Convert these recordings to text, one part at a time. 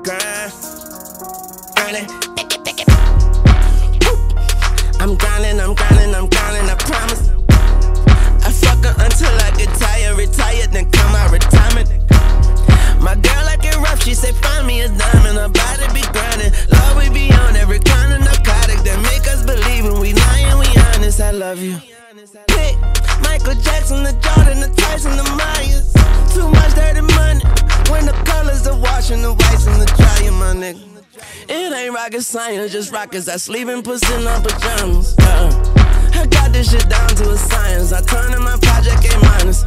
grind, grinding. I'm grinding, I'm grinding, I'm grinding, I promise. I fuck her until I get tired, retired, then come out retirement. My girl like it rough, she say find me a diamond, her body be grinding. Love we be on every kind of narcotic that make us believe when we lying, we honest, I love you. Pick Michael Jackson, the Jordan, the Tyson, the Myers. Too much dirty money when the colors are washing the whites and the dryer, my nigga. It ain't rocket science, just rockets that sleep in pussy in our pajamas. I got this shit down to a science. I turn in my project A minus.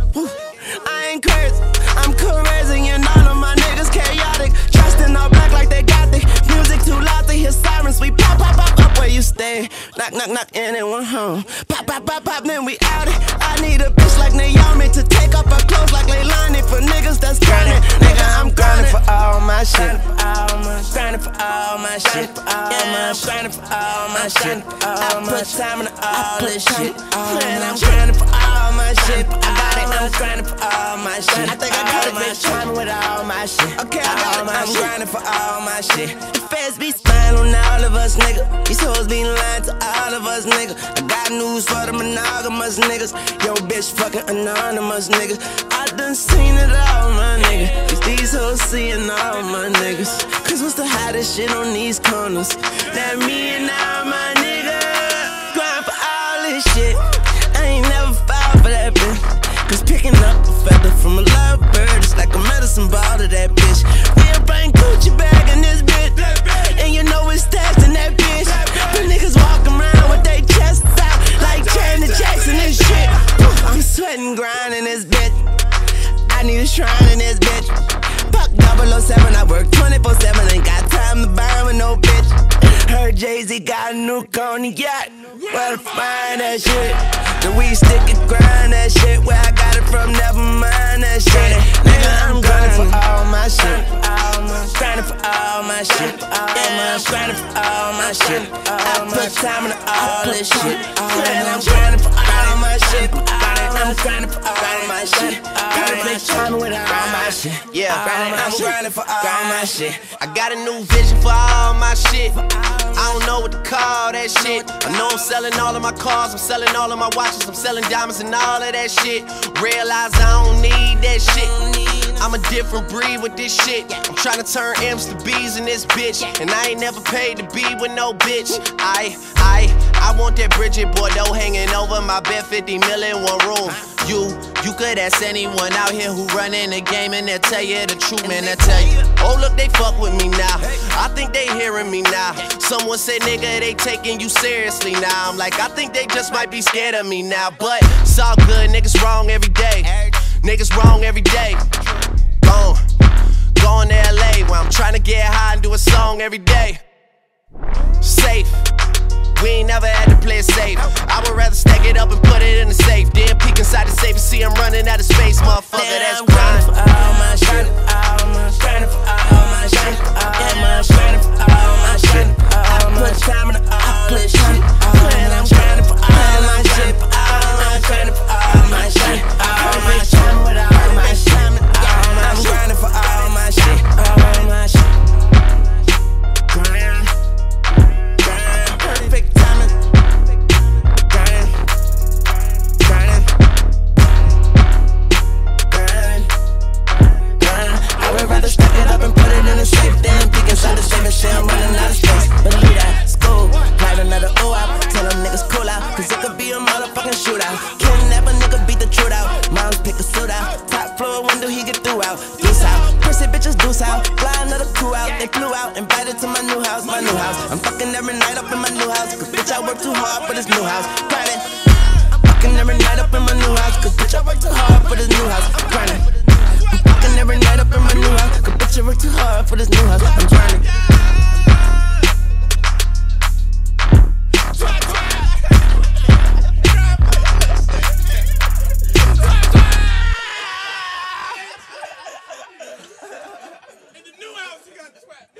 I ain't crazy, I'm crazy, and all of my niggas chaotic. Dressed in all black like they got the music too loud to hear sirens. We pop, pop, pop up where you stay. Knock, knock, knock, anyone home. Pop, pop, pop, pop, then we out it. I need a bitch like Naomi to take off her clothes like Leilani. For niggas that's grinding, nigga, I'm grinding for all my shit. Grinding for all my shit. Yeah, I'm grinding for all my shit. I put time into all this shit. Man, I'm grinding for all my shit. I got it, I'm grinding for all my shit. I think I got it, bitch, timing with all my shit. Okay, I got it, I'm grinding for all my shit. The feds be spying on all of us, nigga. These hoes be lying to all of us, nigga. I got news for the monogamous niggas. Yo, bitch, fucking anonymous niggas. I done seen it all, my nigga. Cause these hoes seeing all my niggas. Cause what's the hottest shit on these corners? That me and all my niggas grind for all this shit. I ain't never fall for that bitch. Cause picking up a feather from a lovebird is like a medicine ball to that bitch. We'll bring Gucci bag in this bitch, and you know it's stashed in that bitch. The niggas walk around with their chests out like Janet Jackson and shit. I'm sweating, grinding this bitch. I need a shrine in this bitch. Fuck 007, I work 24/7. Ain't got time to burn with no bitch. Heard Jay-Z got a new cognac. Where to find that shit? The weed stick and grind that shit. Where I got it from, never mind that shit. Nigga, I'm grinding for all my shit. Grinding for all my shit. Yeah, I'm grinding for all my shit. I put time into all this shit. Man, I'm grinding for all my shit. I'm grinding for all my shit. Got a bitch timing with all my shit. Yeah, I'm grinding for all my shit. I got a new vision for all my shit. I don't know what to call that shit. I know I'm selling all of my cars, I'm selling all of my watches, I'm selling diamonds and all of that shit. Realize I don't need that shit. I'm a different breed with this shit. I'm trying to turn M's to B's in this bitch, and I ain't never paid to be with no bitch. I want that Bridget Bordeaux hanging over my bed, 50 million, one room. You could ask anyone out here who running the game, and they'll tell you the truth, man, they'll tell you. Oh, look, they fuck with me now. I think they hearing me now. Someone say, nigga, they taking you seriously now. I'm like, I think they just might be scared of me now. But it's all good, niggas wrong every day. Niggas wrong every day. Going to LA where I'm trying to get high and do a song every day. Safe. We ain't never had to play it safe. I would rather stack it up and put it in the safe. Then peek inside the safe and see I'm running out of space, motherfucker. That's grind. For all my shit. Grinding for all my shit. Yeah, grinding for all my shit. I put time into all this shit. Man, I'm grinding for all my shit. I'm grinding for all my shit. I'm grinding with all my shit. I'm grinding for all my shit. All my shit. Grind. Perfect timing. Grind. I would rather stack it up and put it in a safe than peek inside the safe and say I'm running out of space. Believe that, school, light another ooh out. Tell them niggas cool out, cause it could be a motherfucking shootout. Kidnap a nigga, beat the truth out. Moms pick a suit out. Top floor window, he get through out. Deuce out, pussy bitches deuce out. Fly another crew out, they flew out. Invited to my new house, my new house. I'm fucking every night up in my new house. Cause bitch, I work too hard for this new house. Grinding. I'm fucking every night up in my new house. Cause bitch, I work too hard for this new house. Grinding. I'm fucking every night up in my new house. Cause bitch, I work too hard for this new house. I'm grinding. In the new house, you got the sweat.